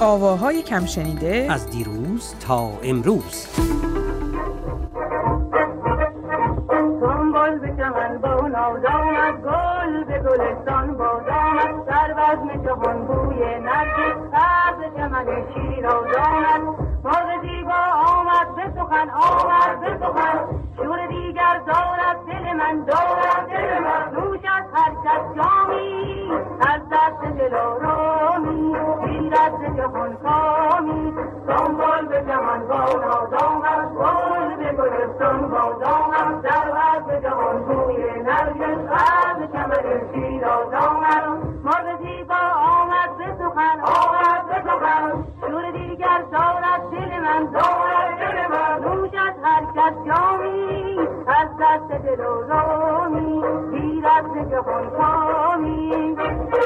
آواهای کم شنیده از دیروز تا امروز. دنبال به چمن با نازان از گل به گلستان بازآمد، در بزم جهان بوی نرگس از چمن شیراز آمد. مرغ زیبا آمد به سخن، آمد به سخن، شور دیگر دارد دل من، دارد دل من. نوش از هر کس جامی از دست دلارامی، گیرد ز جهان کامی. دنبال به چمن با نازان از گل به گلستان بازآمد، در بزم جهان بوی نرگس از چمن شیراز آمد. مرغ زیبا آمد به سخن، آمد به سخن، شور دیگر دارد دل من، دارد دل من. نوش از هر کس جامی از دست دلارامی، گیرد ز جهان کامی.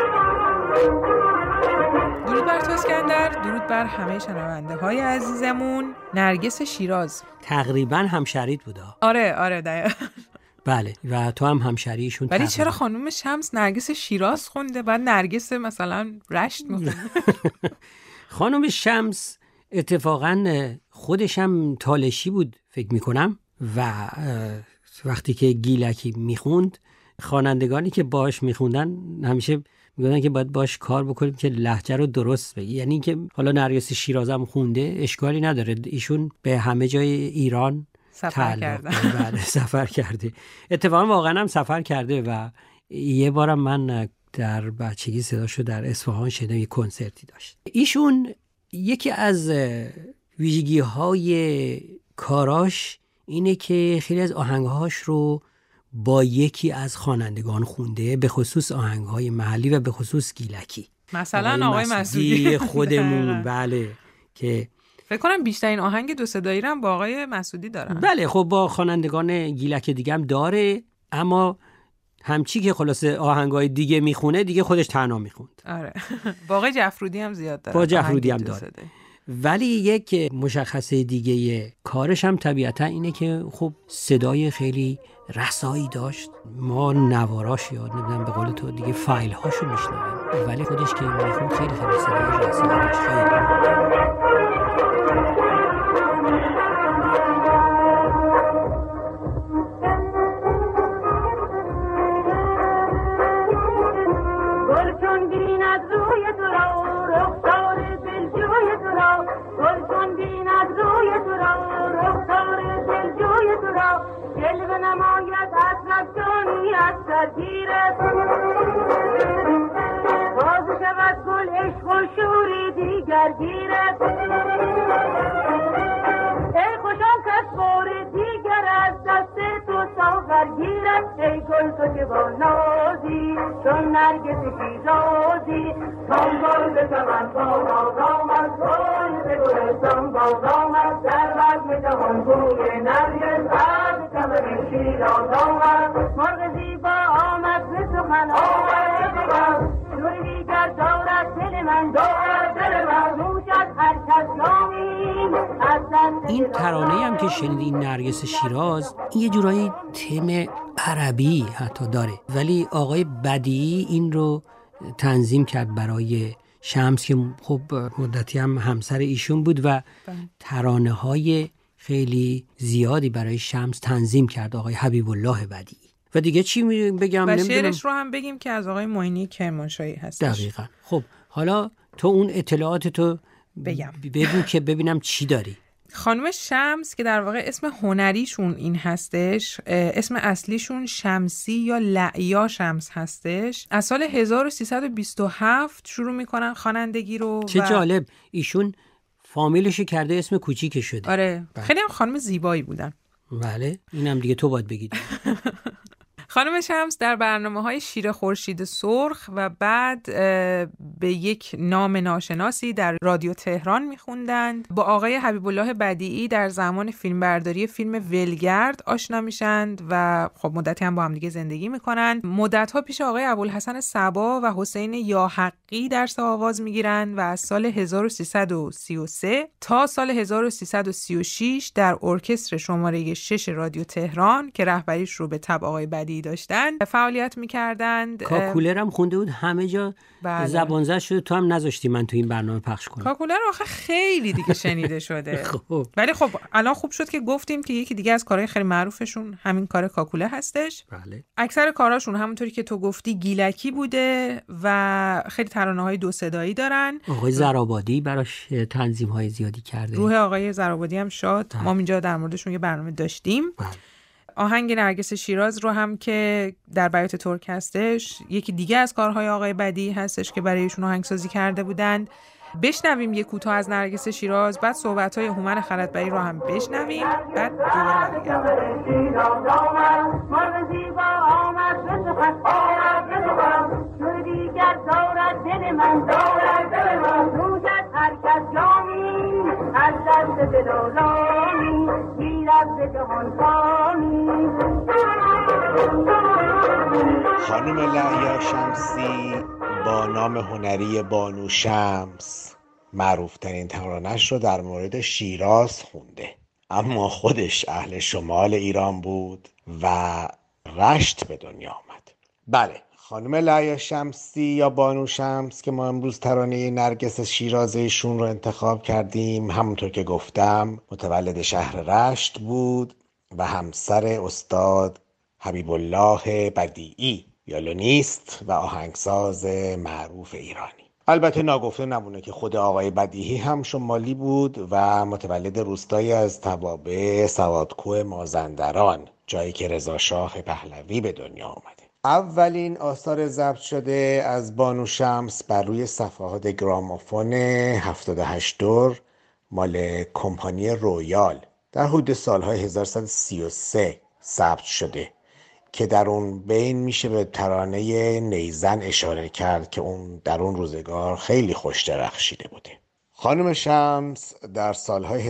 درود بر تو اسکندر، درود بر همه شنونده های عزیزمون. نرگس شیراز تقریبا همشریت بودا. آره دقیقا. بله و تو هم همشریشون. ولی چرا خانم شمس نرگس شیراز خونده بعد نرگس مثلا رشت میخونده؟ خانم شمس اتفاقا خودش هم تالشی بود فکر میکنم و وقتی که گیلکی میخوند خوانندگانی که باش میخوندن همیشه میگفتن که باید باش کار بکنیم که لهجه رو درست بگی. یعنی که حالا نرگس شیراز هم خونده اشکالی نداره، ایشون به همه جای ایران سفر کرده. بله سفر کرده. اتفاقا واقعا هم سفر کرده و یه بارم من در بچگی صداشو در اصفهان شنیدم، یه کنسرتی داشت. ایشون یکی از ویژگی‌های کاراش اینه که خیلی از آهنگهاش رو با یکی از خوانندگان خونده، به خصوص آهنگهای محلی و به خصوص گیلکی. مثلا آقای مسعودی خودمون. بله که فکر کنم بیشترین آهنگ دو صدایی رو هم با آقای مسعودی دارن. بله خب با خوانندگان گیلک دیگه هم داره، اما همچی که خلاصه آهنگای دیگه میخونه دیگه خودش تنها میخوند. آره با آقای جعفرودی هم زیاد داره. با جعفرودی هم داره. ولی یک مشخصه دیگه کارش هم طبیعتا اینه که خب صدای خیلی رسایی داشت. ما نواراش یا نمیدونم به قول تو دیگه فایل هاشو میشنویم، ولی خودش که میخوند خیلی صدای رسایی داشت. خیلی ای گل تو که با نازی چون نرگس شیرازی، دنبال به چمن با نازآمد، گل به گلستان بازآمد، در بزم جهان بوی نرگس از چمن شیراز آمد. مرغ زیبا آمد به سخن، آمد به سخن، شور دیگر دارد دل من، دارد دل من. نوش از هر کس جامی از دست. این ترانه هم که شنیدی نرگس شیراز، این یه جورایی تم عربی حتی داره، ولی آقای بدیعی این رو تنظیم کرد برای شمس که خب مدتی هم همسر ایشون بود و ترانه های خیلی زیادی برای شمس تنظیم کرد آقای حبیب الله بدیعی. و دیگه چی بگم؟ و شعرش رو هم بگیم که از آقای معینی کرمانشاهی هستش. دقیقاً. خب حالا تو اون اطلاعات تو بگم بگو که ببینم چی داری. خانم شمس که در واقع اسم هنریشون این هستش، اسم اصلیشون شمسی یا لعیا شمس هستش. از سال 1327 شروع میکنن خوانندگی رو. چه جالب، ایشون فامیلش کرده اسم کوچیک شده. آره خیلی هم خانم زیبایی بودن. بله اینم دیگه تو باید بگید. خانم شمس در برنامه‌های شیر خورشید سرخ و بعد به یک نام ناشناسی در رادیو تهران می‌خوندند. با آقای حبیب الله بدیعی در زمان فیلمبرداری فیلم ولگرد آشنا میشند و خب مدتی هم با هم دیگه زندگی می‌کنند. مدت‌ها پیش آقای ابوالحسن صبا و حسین یاحقی درس آواز می‌گیرند و از سال 1333 تا سال 1336 در ارکستر شماره 6 رادیو تهران که رهبریش رو به تبع آقای بدیعی داشتن فعالیت میکردند. کاکولر هم خونده بود، همه جا زبان زد شده، تو هم نذاشتی من تو این برنامه پخش کنم. کاکولر آخه خیلی دیگه شنیده شده. ولی خب الان خوب شد که گفتیم که یکی دیگه از کارهای خیلی معروفشون همین کار کاکولر هستش. بله. اکثر کاراشون همونطوری که تو گفتی گیلکی بوده و خیلی ترانه‌های دو صدایی دارن. آقای زرابادی براش تنظیم‌های زیادی کرده. روح آقای زرابادی هم شاد. ما اینجا در موردشون یه برنامه داشتیم. آهنگ نرگس شیراز رو هم که در بیات ترک هستش، یکی دیگه از کارهای آقای بدیعی هستش که برای ایشون آهنگسازی کرده بودند. بشنویم یه کوتاه از نرگس شیراز، بعد صحبت‌های هومن خلعتبری رو هم بشنویم، بعد دوباره برگردیم. خانم لعیا شمسی با نام هنری بانو شمس معروفترین ترانه‌اش رو در مورد شیراز خونده، اما خودش اهل شمال ایران بود و رشت به دنیا آمد. بله، خانم لعیا شمسی یا بانو شمس که ما امروز ترانه نرگس شیرازیشون رو انتخاب کردیم، همونطور که گفتم متولد شهر رشت بود و همسر استاد حبیب الله بدیعی، ویولونیست و آهنگساز معروف ایرانی. البته ناگفته نمونه که خود آقای بدیعی هم شمالی بود و متولد روستایی از توابع سوادکوه مازندران، جایی که رضا شاه پهلوی به دنیا آمده. اولین آثار ضبط شده از بانو شمس بر روی صفحات گرامافون 78 دور مال کمپانی رویال در حدود سالهای 1133 ضبط شده که در اون بین میشه به ترانه نیزن اشاره کرد که اون در اون روزگار خیلی خوش درخشیده بوده. خانم شمس در سالهای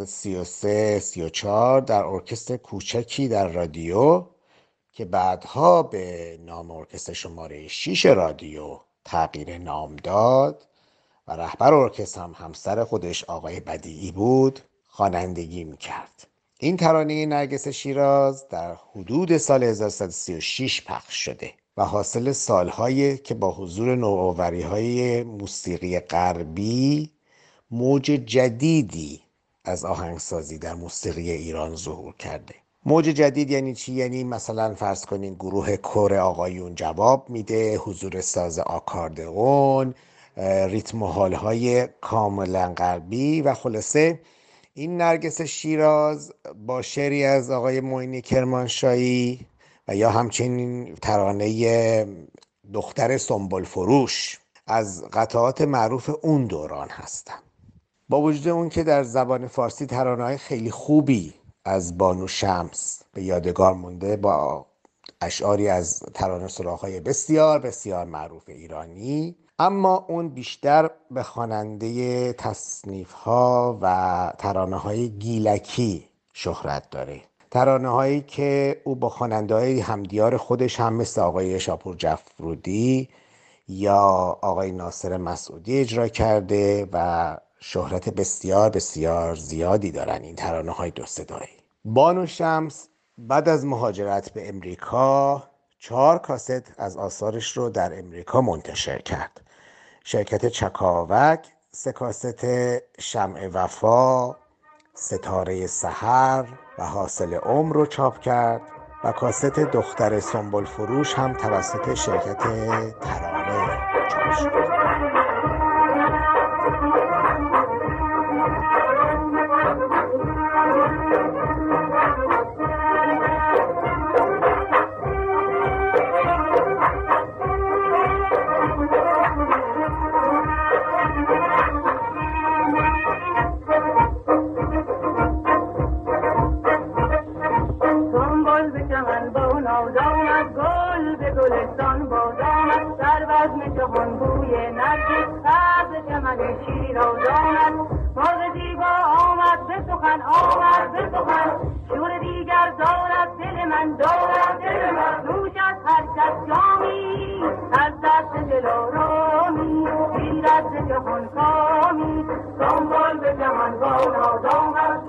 1133-34 در ارکستر کوچکی در رادیو که بعدها به نام ارکستر شماره 6 رادیو تغییر نام داد و رهبر ارکستر هم همسر خودش آقای بدیعی بود خوانندگی میکرد. این ترانه نرگس شیراز در حدود سال 1136 پخش شده و حاصل سالهایی که با حضور نوآوری‌های موسیقی غربی موج جدیدی از آهنگسازی در موسیقی ایران ظهور کرده. موج جدید یعنی چی؟ یعنی مثلا فرض کنین گروه کور آقایون جواب میده، حضور ساز آکاردئون، ریتم و حالهای کاملا غربی و خلاصه این نرگس شیراز با شعری از آقای معینی کرمانشاهی و یا همچنین ترانه دختر سنبل فروش از قطعات معروف اون دوران هستن. با وجود اون که در زبان فارسی ترانه‌های خیلی خوبی از بانو شمس به یادگار مونده با اشعاری از ترانه سراغ‌های بسیار بسیار معروف ایرانی، اما اون بیشتر به خواننده تصنیف‌ها و ترانه‌های گیلکی شهرت داره. ترانه‌هایی که او با خواننده‌های همدیار خودش هم مثل آقای شاپور جعفرودی یا آقای ناصر مسعودی اجرا کرده و شهرت بسیار بسیار زیادی دارن این ترانه‌های دو صدایی. بانو شمس بعد از مهاجرت به امریکا 4 کاست از آثارش رو در امریکا منتشر کرد. شرکت چکاوک 3 کاست شمع وفا، ستاره سحر و حاصل عمر رو چاپ کرد و کاست دختر سنبل فروش هم توسط شرکت ترانه چاپ شد.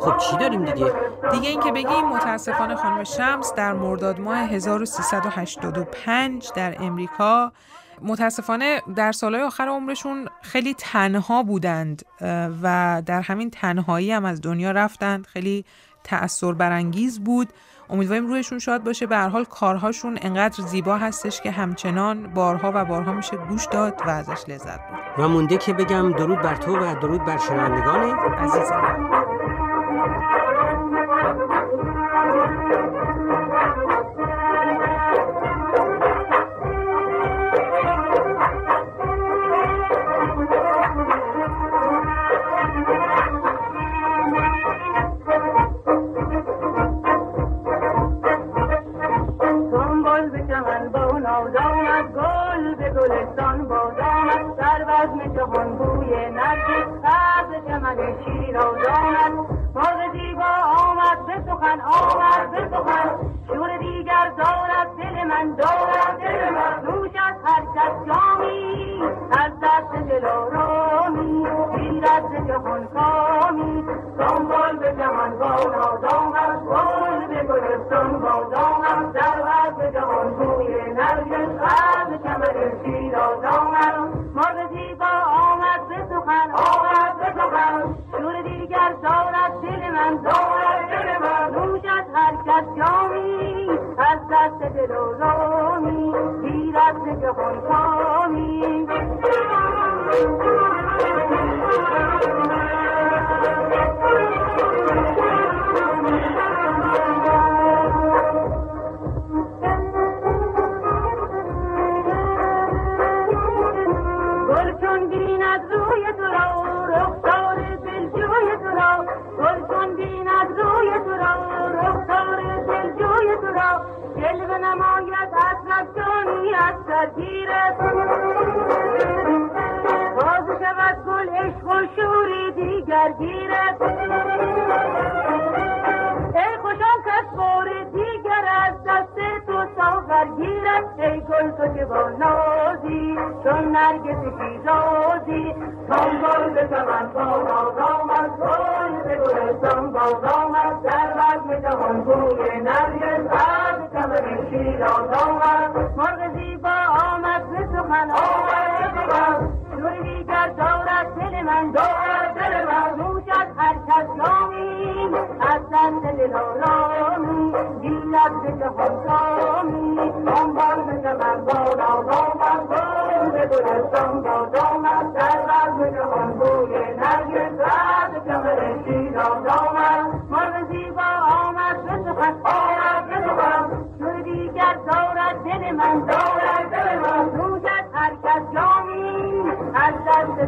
خب چی داریم دیگه این که بگیم متاسفانه خانم شمس در مرداد ماه 1385 در امریکا متاسفانه در سالهای آخر عمرشون خیلی تنها بودند و در همین تنهایی هم از دنیا رفتند. خیلی تأثیر برانگیز بود. امیدواریم روحشون شاد باشه. به هر حال کارهاشون انقدر زیبا هستش که همچنان بارها و بارها میشه گوش داد و ازش لذت برد. و مونده که بگم درود بر تو و درود بر شنوندگان عزیزم.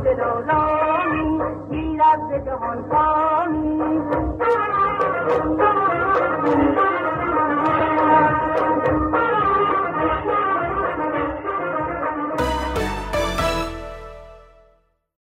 دلالامی گیرد به جهان کامی